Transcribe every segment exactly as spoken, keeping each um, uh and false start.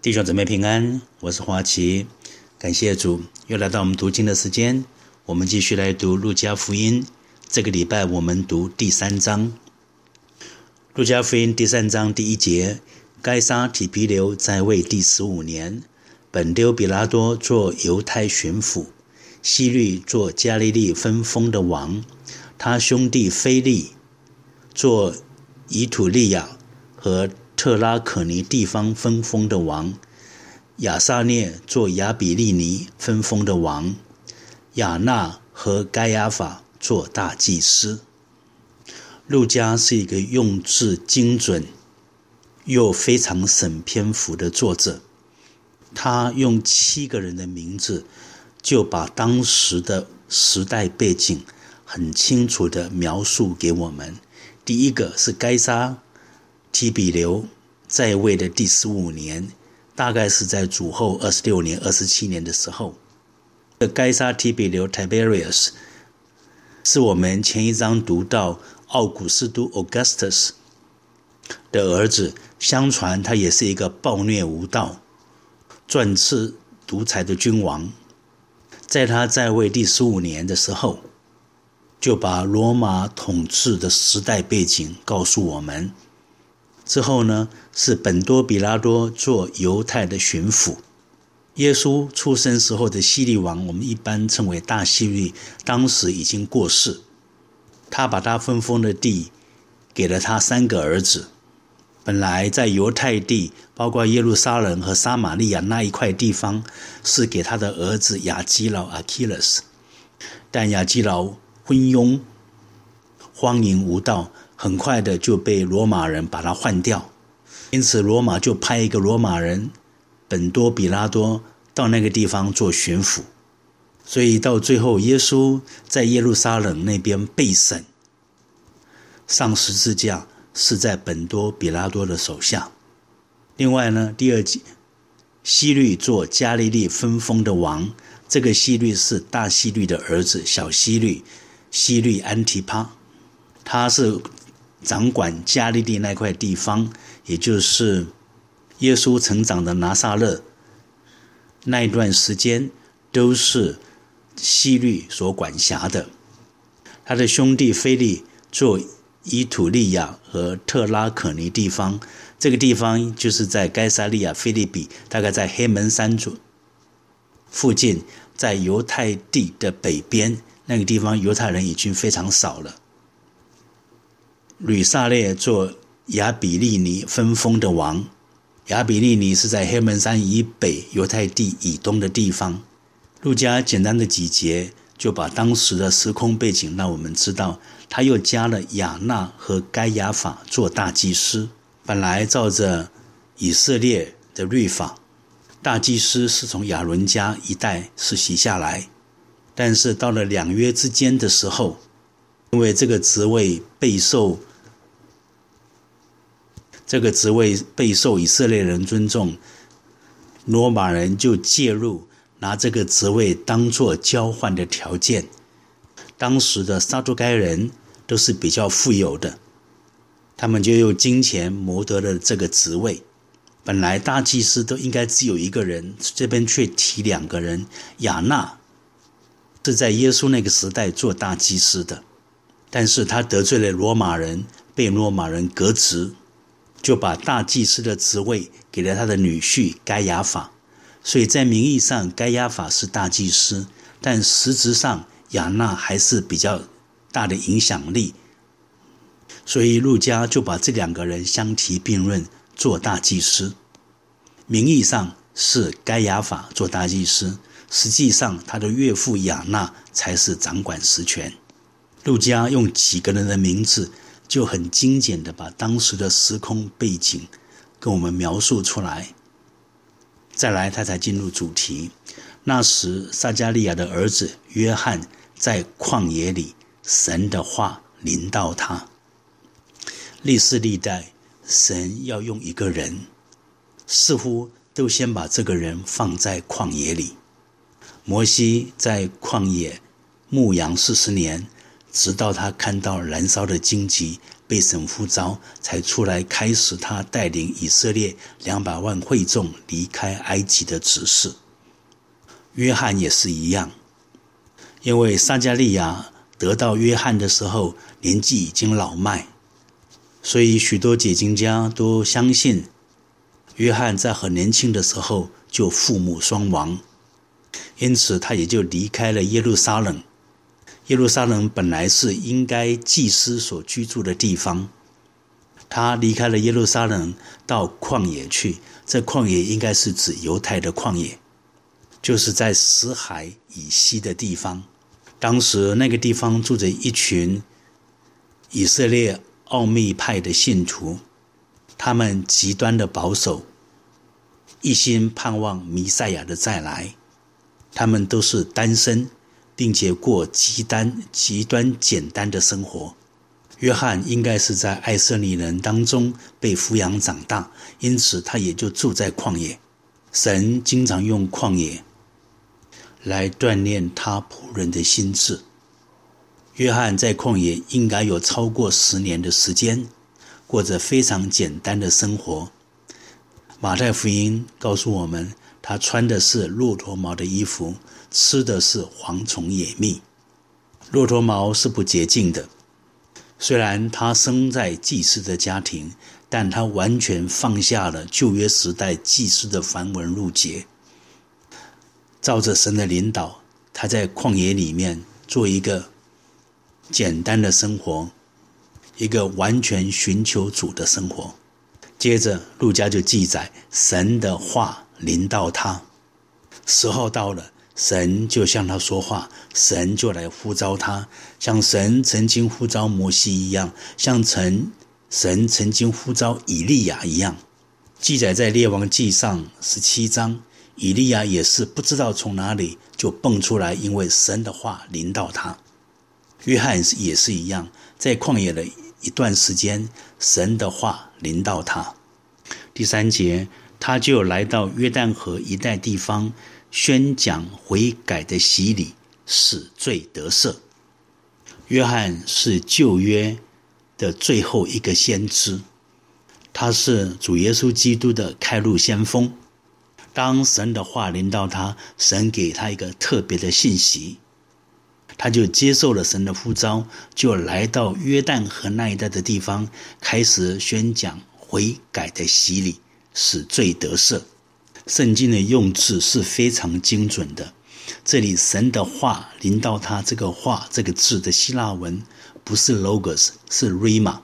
弟兄姊妹平安，我是华奇，感谢主，又来到我们读经的时间。我们继续来读路加福音，这个礼拜我们读第三章。路加福音第三章第一节，该撒提庇留在位第十五年，本丢比拉多做犹太巡抚，希律做加利利分封的王，他兄弟腓力做以土利亚和特拉可尼地方分封的王，亚撒涅做亚比利尼分封的王，亚那和该亚法做大祭司。路加是一个用字精准又非常省篇幅的作者，他用七个人的名字就把当时的时代背景很清楚地描述给我们。第一个是该撒提庇留在位的第十五年，大概是在主后二十六年、二十七年的时候。该撒提庇留 Tiberius 是我们前一章读到奥古斯都 Augustus 的儿子，相传他也是一个暴虐无道、专制独裁的君王。在他在位第十五年的时候，就把罗马统治的时代背景告诉我们。之后呢，是本多比拉多做犹太的巡抚。耶稣出生时候的希律王，我们一般称为大希律，当时已经过世。他把他分封的地给了他三个儿子。本来在犹太地，包括耶路撒冷和撒玛利亚那一块地方，是给他的儿子亚基老 Achilles， 但亚基老昏庸荒淫无道，很快的就被罗马人把他换掉。因此罗马就派一个罗马人本多比拉多到那个地方做巡抚。所以到最后耶稣在耶路撒冷那边被审，上十字架是在本多比拉多的手下。另外呢，第二节，希律做加利利分封的王，这个希律是大希律的儿子，小希律希律安提帕，他是掌管加利利那块地方，也就是耶稣成长的拿撒勒那一段时间都是希律所管辖的。他的兄弟腓力做以土利亚和特拉可尼地方，这个地方就是在该撒利亚腓立比，大概在黑门山附近，在犹太地的北边，那个地方犹太人已经非常少了。吕撒列做亚比利尼分封的王，亚比利尼是在黑门山以北犹太地以东的地方。路加简单的几节就把当时的时空背景让我们知道，他又加了亚那和该亚法做大祭司。本来照着以色列的律法，大祭司是从亚伦家一代世袭下来，但是到了两约之间的时候，因为这个职位备受这个职位备受以色列人尊重，罗马人就介入，拿这个职位当作交换的条件。当时的撒都该人都是比较富有的，他们就用金钱谋得了这个职位。本来大祭司都应该只有一个人，这边却提两个人。亚那是在耶稣那个时代做大祭司的，但是他得罪了罗马人，被罗马人革职，就把大祭司的职位给了他的女婿该亚法。所以在名义上该亚法是大祭司，但实质上亚那还是比较大的影响力。所以路加就把这两个人相提并论做大祭司。名义上是该亚法做大祭司，实际上他的岳父亚那才是掌管实权。路加用几个人的名字就很精简的把当时的时空背景跟我们描述出来。再来他才进入主题。那时撒迦利亚的儿子约翰在旷野里，神的话临到他。历世历代神要用一个人，似乎都先把这个人放在旷野里。摩西在旷野牧羊四十年，直到他看到燃烧的荆棘， 被神呼召，才出来开始他带领以色列两百万会众离开埃及的指示。约翰也是一样，因为撒迦利亚得到约翰的时候年纪已经老迈，所以许多解经家都相信约翰在很年轻的时候就父母双亡，因此他也就离开了耶路撒冷。耶路撒冷本来是应该祭司所居住的地方，他离开了耶路撒冷到旷野去，这旷野应该是指犹太的旷野，就是在死海以西的地方。当时那个地方住着一群以色列奥秘派的信徒，他们极端的保守，一心盼望弥赛亚的再来。他们都是单身，并且过极端极端简单的生活。约翰应该是在爱色尼人当中被抚养长大，因此他也就住在旷野。神经常用旷野来锻炼他仆人的心智。约翰在旷野应该有超过十年的时间，过着非常简单的生活。马太福音告诉我们，他穿的是骆驼毛的衣服，吃的是蝗虫野蜜。骆驼毛是不洁净的，虽然他生在祭司的家庭，但他完全放下了旧约时代祭司的繁文缛节。照着神的领导，他在旷野里面做一个简单的生活，一个完全寻求主的生活。接着路加就记载，神的话临到他，时候到了，神就向他说话，神就来呼召他，像神曾经呼召摩西一样，像神神曾经呼召以利亚一样。记载在列王记上十七章，以利亚也是不知道从哪里就蹦出来，因为神的话临到他。约翰也是一样，在旷野的一段时间，神的话临到他。第三节，他就来到约旦河一带地方，宣讲悔改的洗礼，使罪得赦。约翰是旧约的最后一个先知，他是主耶稣基督的开路先锋。当神的话临到他，神给他一个特别的信息，他就接受了神的呼召，就来到约旦河那一带的地方，开始宣讲悔改的洗礼，使罪得赦。圣经的用字是非常精准的，这里神的话临到他，这个话这个字的希腊文不是 logos， 是 rhema。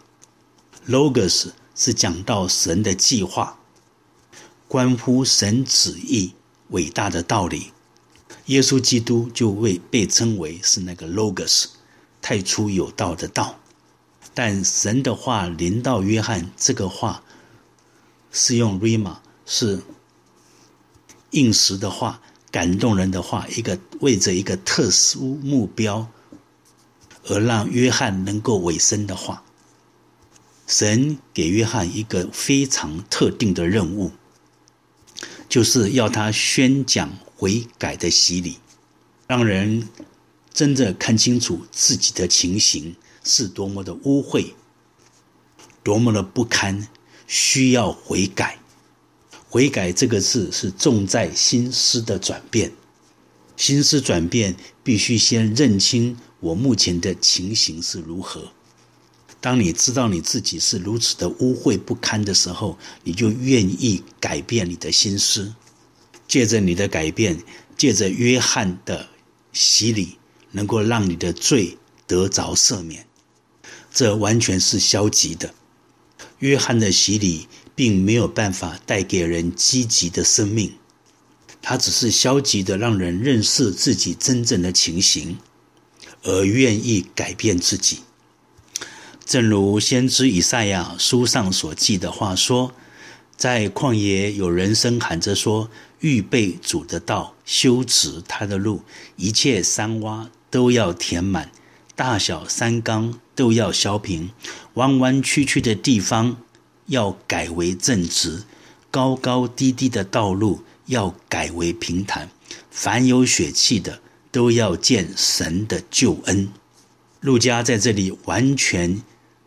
logos 是讲到神的计划，关乎神旨意伟大的道理。耶稣基督就会被称为是那个 logos， 太初有道的道。但神的话临到约翰，这个话是用 rhema， 是应时的话，感动人的话，一个为着一个特殊目标而让约翰能够委身的话。神给约翰一个非常特定的任务，就是要他宣讲悔改的洗礼，让人真的看清楚自己的情形是多么的污秽，多么的不堪，需要悔改。悔改这个字是重在心思的转变，心思转变必须先认清我目前的情形是如何。当你知道你自己是如此的污秽不堪的时候，你就愿意改变你的心思。借着你的改变，借着约翰的洗礼，能够让你的罪得着赦免。这完全是消极的。约翰的洗礼并没有办法带给人积极的生命，它只是消极的让人认识自己真正的情形，而愿意改变自己。正如先知以赛亚书上所记的话说，在旷野有人声喊着说，预备主的道，修直他的路，一切山洼都要填满，大小山冈都要削平，弯弯曲曲的地方要改为正直，高高低低的道路要改为平坦，凡有血气的都要见神的救恩。路加在这里完全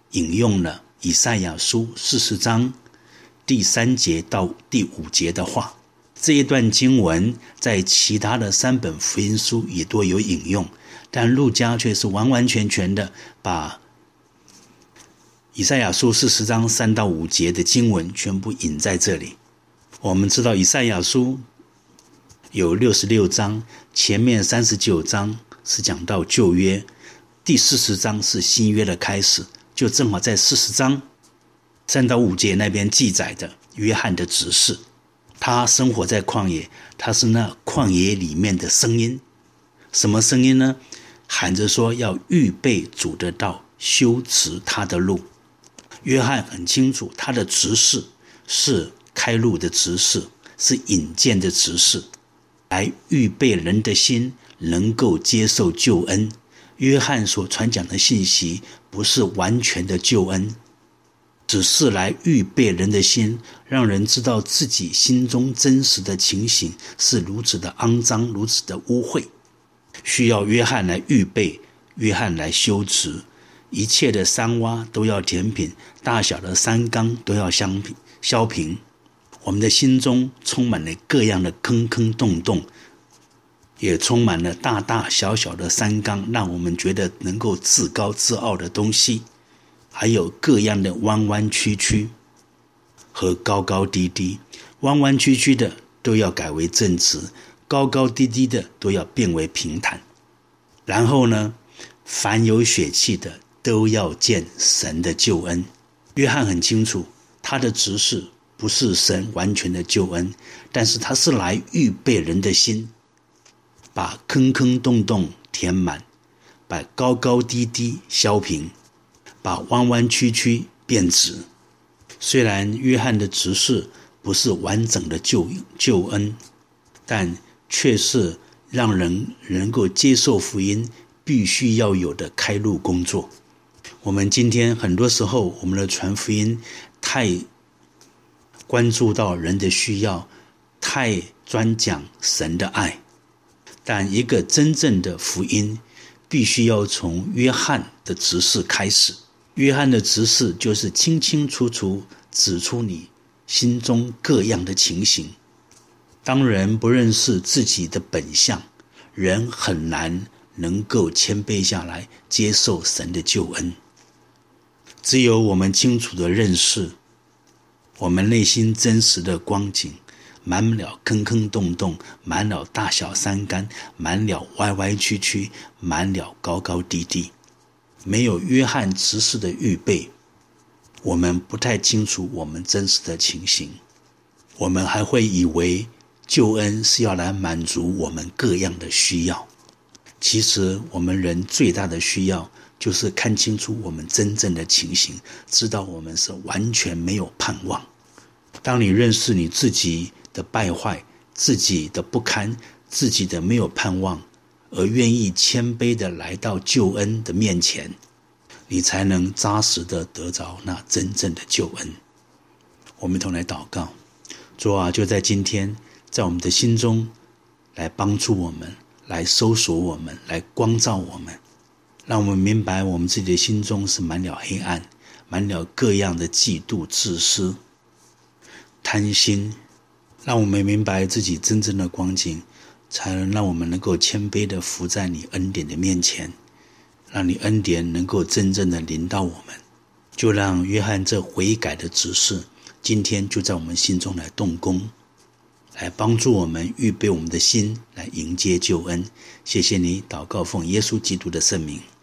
引用了以赛亚书四十章第三节到第五节的话。这一段经文在其他的三本福音书也都有引用，但路加却是完完全全的把以赛亚书四十章三到五节的经文全部引在这里。我们知道以赛亚书有六十六章，前面三十九章是讲到旧约，第四十章是新约的开始，就正好在四十章三到五节那边记载的约翰的执事。他生活在旷野，他是那旷野里面的声音。什么声音呢？喊着说要预备主的道，修直他的路。约翰很清楚，他的执事是开路的执事，是引荐的执事，来预备人的心能够接受救恩。约翰所传讲的信息不是完全的救恩，只是来预备人的心，让人知道自己心中真实的情形是如此的肮脏，如此的污秽，需要约翰来预备，约翰来修直。一切的山洼都要填平，大小的山冈都要削平。我们的心中充满了各样的坑坑洞洞，也充满了大大小小的山冈，让我们觉得能够自高自傲的东西，还有各样的弯弯曲曲和高高低低。弯弯曲曲的都要改为正直，高高低低的都要变为平坦。然后呢，凡有血气的都要见神的救恩。约翰很清楚，他的执事不是神完全的救恩，但是他是来预备人的心，把坑坑洞洞填满，把高高低低削平，把弯弯曲曲变直。虽然约翰的执事不是完整的 救, 救恩，但却是让人能够接受福音必须要有的开路工作。我们今天很多时候，我们的传福音太关注到人的需要，太专讲神的爱，但一个真正的福音必须要从约翰的执事开始。约翰的执事就是清清楚楚指出你心中各样的情形。当人不认识自己的本相，人很难能够谦卑下来接受神的救恩。只有我们清楚的认识我们内心真实的光景，满了坑坑洞洞，满了大小山冈，满了歪歪曲曲，满了高高低低。没有约翰执事的预备，我们不太清楚我们真实的情形。我们还会以为救恩是要来满足我们各样的需要。其实我们人最大的需要就是看清楚我们真正的情形，知道我们是完全没有盼望。当你认识你自己的败坏，自己的不堪，自己的没有盼望，而愿意谦卑的来到救恩的面前，你才能扎实的得着那真正的救恩。我们同来祷告。主啊，就在今天，在我们的心中来帮助我们，来搜索我们，来光照我们，让我们明白我们自己的心中是满了黑暗，满了各样的嫉妒、自私、贪心，让我们明白自己真正的光景，才能让我们能够谦卑的伏在你恩典的面前，让你恩典能够真正的临到我们。就让约翰这悔改的指示今天就在我们心中来动工，来帮助我们预备我们的心来迎接救恩。谢谢你，祷告奉耶稣基督的圣名。